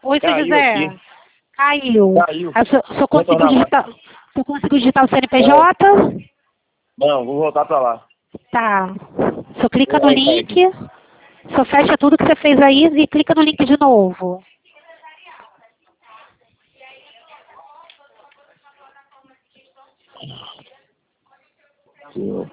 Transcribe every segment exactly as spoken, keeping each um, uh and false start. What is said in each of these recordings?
Oi, seu Caiu José. aqui. Caiu. Caiu. Aí, o senhor, o senhor Vou conseguiu tornar lá. digitar, o senhor conseguiu digitar o C N P J? Não, vou voltar pra lá. Tá. O senhor clica no Aí, cai link, aqui. o senhor fecha tudo que você fez aí e clica no link de novo. Sim.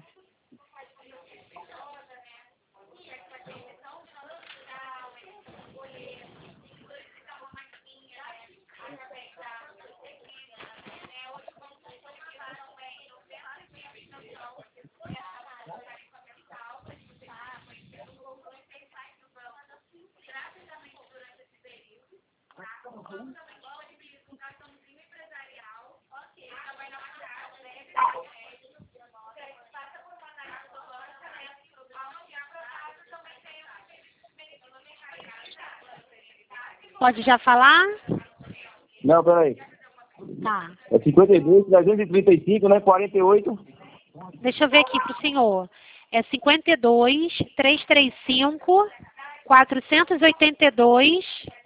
Pode já falar? Não, peraí. Tá. É cinquenta e dois, trezentos e trinta e cinco, né? quarenta e oito. Deixa eu ver aqui pro senhor. É cinquenta e dois, trezentos e trinta e cinco, quatrocentos e oitenta e dois.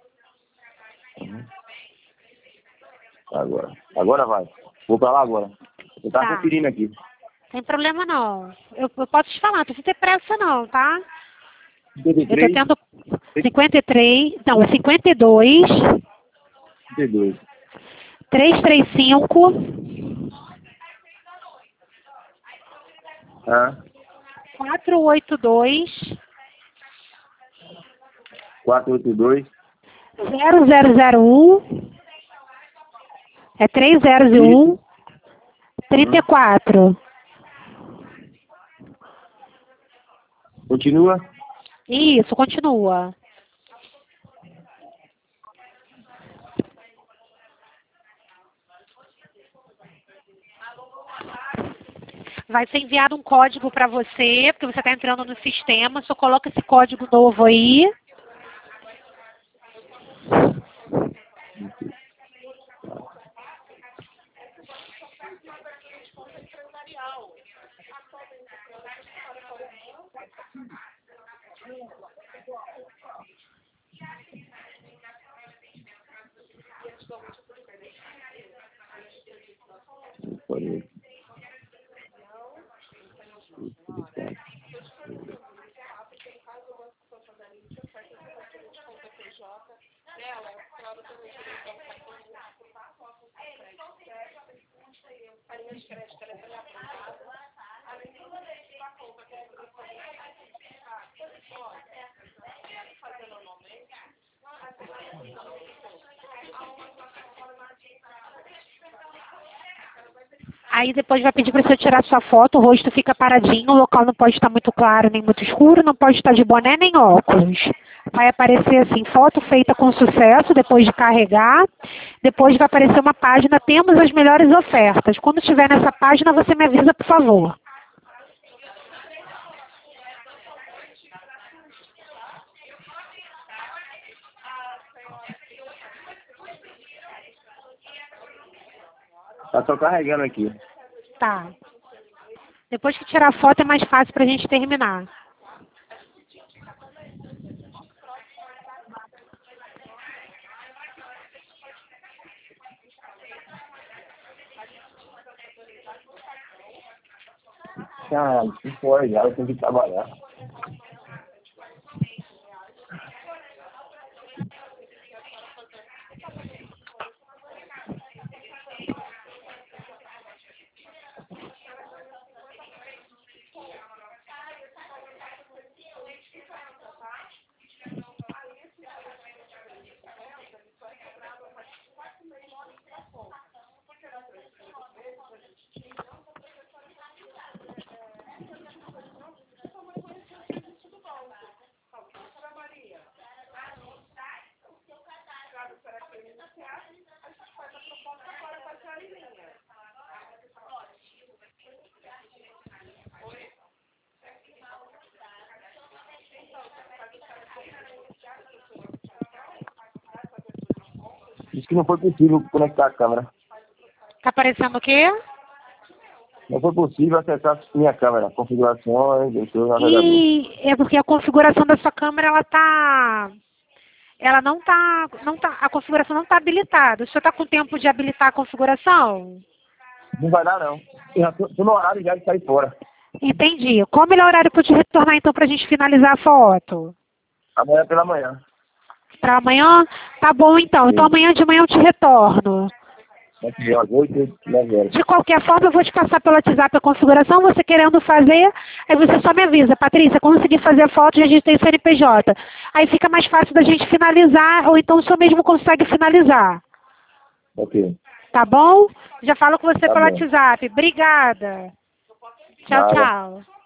Agora. Agora vai. Vou pra lá agora. Eu tava Tá. conferindo aqui. Tem problema não. Eu, eu posso te falar, não precisa ter pressa não, tá? cinquenta e Eu tô três, tendo cinquenta e três, não, é cinquenta e dois, trinta e dois. trezentos e trinta e cinco, Ah, quatrocentos e oitenta e dois, quatrocentos e oitenta e dois. zero zero zero um, é três zeros e um, trinta e quatro. Continua? Isso, continua. Vai ser enviado um código para você, porque você está entrando no sistema. Só coloca esse código novo aí. Pode. Aí depois vai pedir para você tirar sua foto, o rosto fica paradinho, o local não pode estar muito claro nem muito escuro, não pode estar de boné nem óculos. Vai aparecer assim, foto feita com sucesso, depois de carregar. Depois vai aparecer uma página, temos as melhores ofertas. Quando estiver nessa página, você me avisa, por favor. Tá só carregando aqui. Tá. Depois que tirar a foto é mais fácil para a gente terminar. Caralho, cinco horas já, eu tenho que trabalhar. Diz que não foi possível conectar a câmera. Tá aparecendo o quê? Não foi possível acessar minha câmera. Configurações, deixou o navegador. E é porque a configuração da sua câmera, ela tá... Ela não está, não tá, a configuração não está habilitada. O senhor está com tempo de habilitar a configuração? Não vai dar, não. Eu já tô, tô no horário já de sair fora. Entendi. Qual o melhor horário para eu te retornar, então, para a gente finalizar a foto? Amanhã pela manhã. Para amanhã? Tá bom, então. Então, Sim. amanhã de manhã eu te retorno. Daqui às oito, nove horas. De qualquer forma, eu vou te passar pelo WhatsApp a configuração. Você querendo fazer, aí você só me avisa. Patrícia, consegui fazer a foto, já digitei o C N P J. Aí fica mais fácil da gente finalizar, ou então o senhor mesmo consegue finalizar. Ok. Tá bom? Já falo com você Tá pelo bom. WhatsApp. Obrigada. Tchau, Nada. tchau.